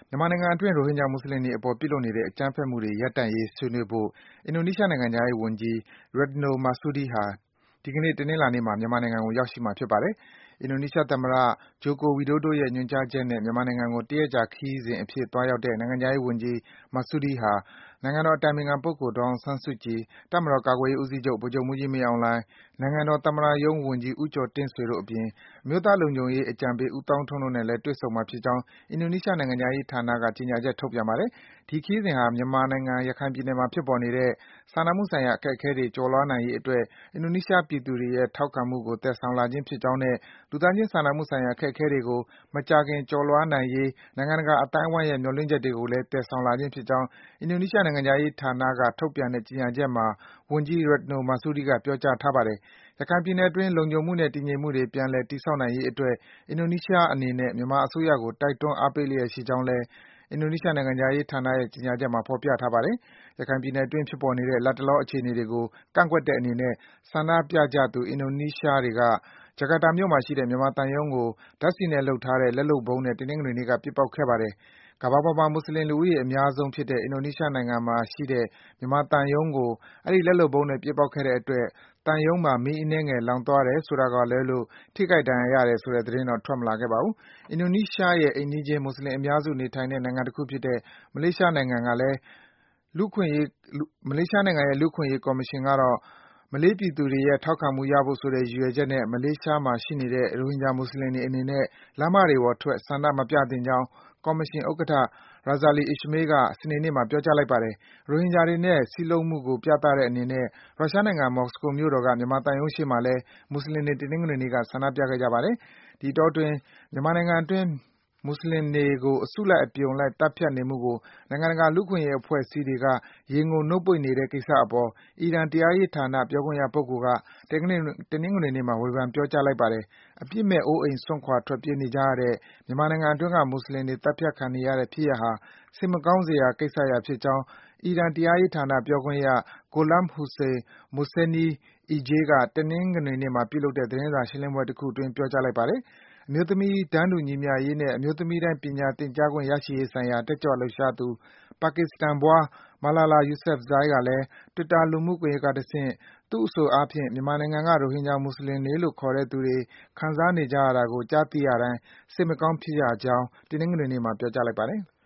မြန်မာနိုင်ငံအတွင်း ရိုဟင်ဂျာမွတ်ဆလင်တွေအပေါ် ပြုလုပ်နေတဲ့ အကြမ်းဖက်မှုတွေ ရပ်တန့်ရေး ဆွေးနွေးဖို့ အင်ဒိုနီးရှားနိုင်ငံခြားရေးဝန်ကြီး Retno Marsudi ဟာ ဒီကနေ့ တနင်္လာနေ့မှာ မြန်မာနိုင်ငံကို ရောက်ရှိမှာ ဖြစ်ပါတယ်။ အင်ဒိုနီးရှားသမ္မတ Joko Widodo ရဲ့ ညွန်ကြားချက်နဲ့ မြန်မာနိုင်ငံကို တရက်ကြာခရီးစဉ်အဖြစ် သွားရောက်တဲ့ နိုင်ငံခြားရေးဝန်ကြီး Marsudi ဟာ နိုင်ငံတော်အတိုင်ပင်ခံပုဂ္ဂိုလ် ဒေါ်အောင်ဆန်းစုကြည်၊ တပ်မတော်ကာကွယ်ရေးဦးစီးချုပ် ဗိုလ်ချုပ်မှူးကြီး မင်းအောင်လှိုင်၊ နိုင်ငံတော်သမ္မတရုံးဝန်ကြီး ဦးကျော်တင့်ဆွေတို့အပြင် အမျိုးသားလုံခြုံရေးအကြံပေး ဦးသောင်းထွန်းတို့နဲ့လည်း တွေ့ဆုံမှာဖြစ်ကြောင်း အင်ဒိုနီးရှားနိုင်ငံခြားရေးဌာနက ကြေညာချက် ထုတ်ပြန်ပါတယ်။ ဒီခရီးစဉ်ဟာ မြန်မာနိုင်ငံ၊ ရခိုင်ပြည်နယ်မှာ ဖြစ်ပေါ်နေတဲ့ စာနာမှုဆိုင်ရာ အခက်အခဲတွေ ကျော်လွားနိုင်ရေးအတွက် အင်ဒိုနီးရှားပြည်သူတွေရဲ့ ထောက်ခံမှုကို သယ်ဆောင်လာခြင်းဖြစ်ကြောင်းနဲ့ လူသားချင်းစာနာမှုဆိုင်ရာ အခက်အခဲတွေကို မကြာခင် ကျော်လွားနိုင်ရေး နိုင်ငံတကာအသိုင်းဝိုင်းရဲ့ မျှော်လင့်ချက်တွေကိုလည်း သယ်ဆောင်လာခြင်းဖြစ်ကြောင်း အင်ဒိုနီးရှားနိုင်ငံခြားရေးဌာနက ထုတ်ပြန်တဲ့ ကြေညာချက်မှာ ဝန်ကြီး Retno Marsudi က ပြောကြားထားပါတယ်။ ရခိုင်ပြည်နယ်အတွင်း လုံခြုံမှုနဲ့ တည်ငြိမ်မှုတွေ ပြန်လည် တည်ဆောက်နိုင်ရေးအတွက် အင်ဒိုနီးရှားအနေနဲ့ မြန်မာအစိုးရကို တိုက်တွန်း အားပေးလျက်ရှိကြောင်းလည်း အင်ဒိုနီးရှားနိုင်ငံခြားရေးဌာနရဲ့ ကြေညာချက်မှာ ဖော်ပြထားပါတယ်။ ရခိုင်ပြည်နယ်အတွင်း ဖြစ်ပေါ်နေတဲ့ လတ်တလော အခြေအနေတွေကို ကန့်ကွက်တဲ့အနေနဲ့ ဆန္ဒပြကြသူ အင်ဒိုနီးရှားတွေက ဂျကာတာမြို့မှာရှိတဲ့ မြန်မာသံရုံးကို ဓါတ်ဆီနဲ့လုပ်ထားတဲ့ လက်လုပ်ဗုံးနဲ့ တနင်္ဂနွေနေ့က ပစ်ပေါက်ခဲ့ပါတယ်။ ကမ္ဘာပေါ်မှာ မွတ်ဆလင်လူဦးရေ အများဆုံးဖြစ်တဲ့ အင်ဒိုနီးရှားနိုင်ငံမှာရှိတဲ့ မြန်မာသံရုံးကို အဲဒီ လက်လုပ်ဗုံးနဲ့ ပစ်ပေါက်ခဲ့တဲ့အတွက် သံရုံးမှာ မီးအနည်းငယ် လောင်သွားတယ်ဆိုတာကလွဲလို့ ထိခိုက် ဒဏ်ရာရတယ်ဆိုတဲ့ သတင်းတော့ ထွက်မလာခဲ့ပါဘူး။ အင်ဒိုနီးရှားရဲ့ အိမ်နီးချင်း မွတ်ဆလင်အများစုနေထိုင်တဲ့ နိုင်ငံတခုဖြစ်တဲ့ မလေးရှားနိုင်ငံရဲ့ လူ့အခွင့်အရေးကော်မရှင်ကတော့ မလေးပြည်သူတွေရဲ့ ထောက်ခံမှုရဖို့ဆိုတဲ့ ရည်ရွယ်ချက်နဲ့ မလေးရှားမှာရှိနေတဲ့ ရိုဟင်ဂျာမွတ်ဆလင်တွေအနေနဲ့ လမ်းမတွေပေါ်ထွက် ဆန္ဒမပြသင့်ကြောင်း ကော်မရှင်ဥက္ကဋ္ဌ Razali Ismail က စနေနေ့မှာ ပြောကြားလိုက်ပါတယ်။ ရိုဟင်ဂျာတွေနဲ့ စည်းလုံးမှုကို ပြသတဲ့အနေနဲ့ ရုရှားနိုင်ငံ၊ မော်စကိုမြို့တော်က မြန်မာသံရုံးရှေ့မှာလည်း မွတ်ဆလင်တွေ တနင်္ဂနွေနေ့က ဆန္ဒပြခဲ့ကြပါတယ်။ ဒီအတောအတွင်း မြန်မာနိုင်ငံအတွင်း မွတ်ဆလင်တွေကို အစုလိုက် အပြုံလိုက် သတ်ဖြတ်နေမှုကို နိုင်ငံတကာ လူ့အခွင့်အရေးအဖွဲ့အစည်းတွေက ရေငုံ နှုတ်ပိတ်နေတဲ့ကိစ္စအပေါ် အီရန် တရားရေးဌာန ပြောခွင့်ရပုဂ္ဂိုလ်က တနင်္ဂနွေနေ့မှာ ဝေဖန် ပြောကြားလိုက်ပါတယ်။ အပြစ်မဲ့ အိုးအိမ်စွန့်ခွာ ထွက်ပြေးနေကြရတဲ့ မြန်မာနိုင်ငံအတွင်းက မွတ်ဆလင်တွေ သတ်ဖြတ်ခံနေရတဲ့ ဖြစ်ရပ်ဟာ စိတ်မကောင်းစရာ ကိစ္စရပ်ဖြစ်ကြောင်း အီရန် တရားရေးဌာန ပြောခွင့်ရ Gholam-Hossein Mohseni Ejei က တနင်္ဂနွေနေ့မှာ ပြုလုပ်တဲ့ သတင်းစာရှင်းလင်းပွဲတခုအတွင်း ပြောကြားလိုက်ပါတယ်။ အမျိုးသမီး တန်းတူညီမျှရေးနဲ့ အမျိုးသမီးတိုင်း ပညာသင်ကြားခွင့်ရရှိရေးဆိုင်ရာ တက်ကြွလှုပ်ရှားသူ ပါကစ္စတန်ဖွား Malala Yousafzai ကလည်း Twitter လူမှုကွန်ယက်ကတဆင့် သူ့အဆိုအားဖြင့် မြန်မာနိုင်ငံက ရိုဟင်ဂျာမွတ်ဆလင်တွေလို့ ခေါ်တဲ့သူတွေ ခံစားနေကြရတာကို ကြားသိရတိုင်း စိတ်မကောင်းဖြစ်ရကြောင်း တနင်္ဂနွေနေ့မှာ ပြောကြားလိုက်ပါတယ်။